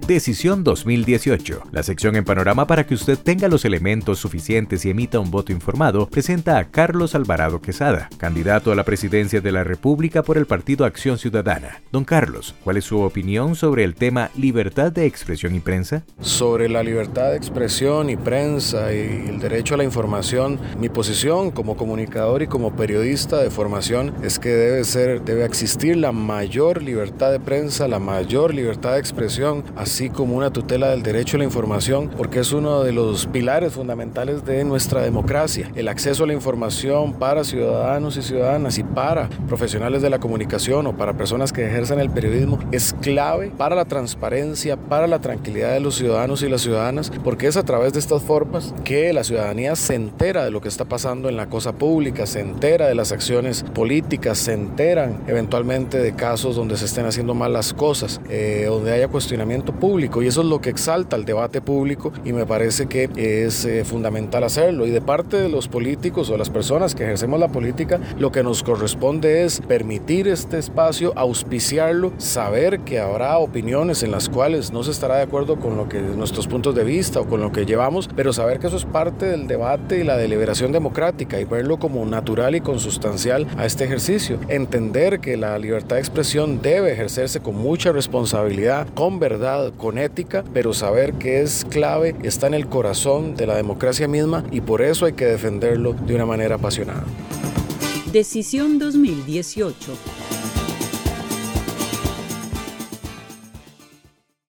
Decisión 2018. La sección en Panorama para que usted tenga los elementos suficientes y emita un voto informado, presenta a Carlos Alvarado Quesada, candidato a la presidencia de la República por el Partido Acción Ciudadana. Don Carlos, ¿cuál es su opinión sobre el tema libertad de expresión y prensa? Sobre la libertad de expresión y prensa y el derecho a la información, mi posición como comunicador y como periodista de formación es que debe existir la mayor libertad de prensa, la mayor libertad de expresión, así como una tutela del derecho a la información, porque es uno de los pilares fundamentales de nuestra democracia. El acceso a la información para ciudadanos y ciudadanas y para profesionales de la comunicación o para personas que ejercen el periodismo es clave para la transparencia, para la tranquilidad de los ciudadanos y las ciudadanas, porque es a través de estas formas que la ciudadanía se entera de lo que está pasando en la cosa pública, se entera de las acciones políticas, se enteran eventualmente de casos donde se estén haciendo mal las cosas, donde haya cuestionamiento público, y eso es lo que exalta el debate público y me parece que es fundamental hacerlo. Y de parte de los políticos o las personas que ejercemos la política, lo que nos corresponde es permitir este espacio, auspiciarlo, saber que habrá opiniones en las cuales no se estará de acuerdo con lo que nuestros puntos de vista o con lo que llevamos, pero saber que eso es parte del debate y la deliberación democrática y verlo como natural y consustancial a este ejercicio. Entender que la libertad de expresión debe ejercerse con mucha responsabilidad, con verdad, con ética, pero saber que es clave, está en el corazón de la democracia misma y por eso hay que defenderlo de una manera apasionada. Decisión 2018.